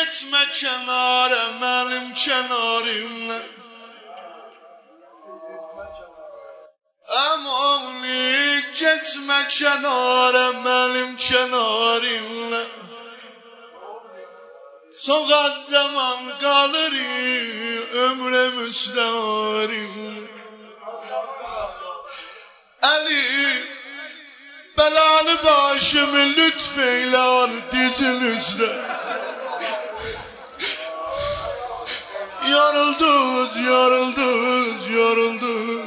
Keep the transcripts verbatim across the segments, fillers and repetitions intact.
Geçme kenara benim kenarımla. Əmoğli geçme kenara benim kenarımla. Çok az zaman kalır ömre müstərim. Ali belalı başımı lütfeyle al dizinizde. Yorulduz, yorulduz, yorulduz.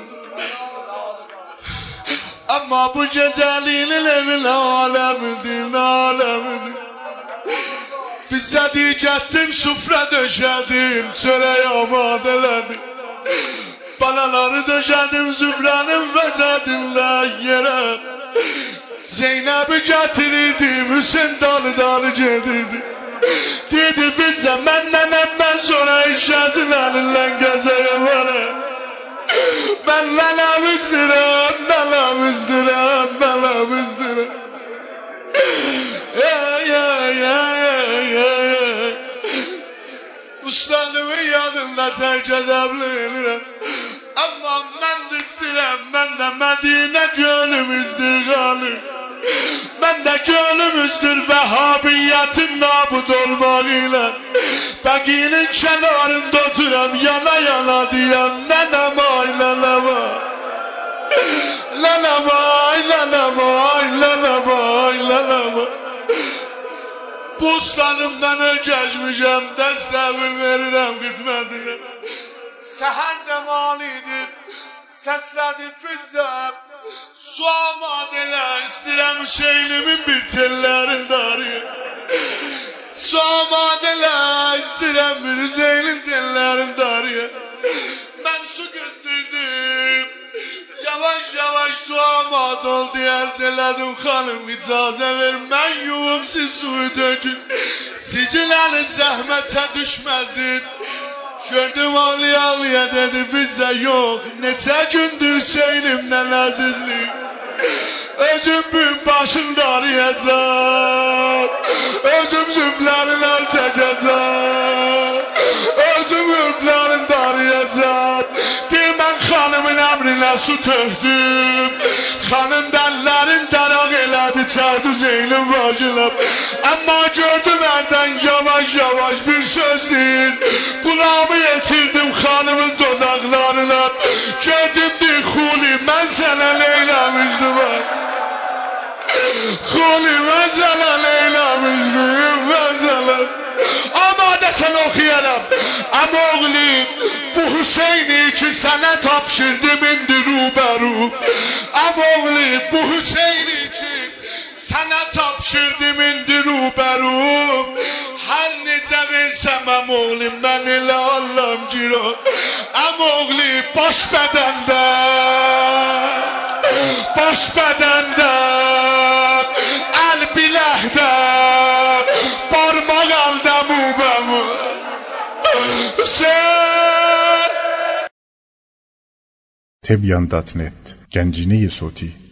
Ama bu geceliğinin evin alemidir, alemidir. Bize diyecektim, sufra döşedim, çöreği amadeledim. Balaları döşedim, süfranın fesadında yere. Zeynep'i getirirdim, Hüseyin dalı dalı gedirdi. Dedi bize, menden hemen sonra işyazın elinden gezeyim bana. Ben lalamızdıram, lalamızdıram, lalamızdıram. Ya ya ya ya ya. Ustadımın yanında terk edebilirim. Ama ben de istedim, ben de Medine gönlümüzdür kalır. Ben de gönlümüzdür Vehhabiyetin nabud olmalıyla. Bəqinin kenarında oturam, yana yana diyem, lələmay, lələmay. Lələmay, lələmay, lələmay, lələmay. Bu ustadımdan ölgeçmişəm, dəstəvir verirəm xidmətinə. Səhər zamanıdır, səslədi füzzəm. Su amadelə, istirəm Hüseynimin bir tellərin darıyım. Su amadelə, istirəm bir Hüseynin tellərin darıyım. Ben su kızdırdım, yavaş yavaş su amad oldu, erzeledim hanım icazə ver, mən yuvum siz suyu dökün, sizin əli zəhmətə düşməsin. Gördüm ağlıya ağlıya dedi bizə yok, neçə gündür Hüseynimdən əzizlik. Özüm gün başında arayacaq, özüm züflərin al çəkəcək, özüm ürklərin darıyacaq. Deyim mən xanımın əmrinə su töhdüm, xanım dəllərin dəraq elədi, çərdi Zeynep vacilab. Amma gördüm ərdən yavaş yavaş bir söz deyil, kulağımı yetirdim xanımın dodaqlarına. Gördüm deyil Xuli, mən sənə neyləmişdim var. Xuli, mən sənə neyləmişdim, mən sənə. Amade sen okuyaram. Əmoğli, bu Hüseyni ki sənə tapşırdım indi rubəru. Əmoğli, bu Hüseyni ki sənə tapşırdım indi rubəru. Hər necə versəm əmoğli, mən elə allam giro. Əmoğli, baş bədəndə, baş bədəndə, əl biləhdə, parmaq alda mübəmu. Tebyan nokta net Gənciniyi Soti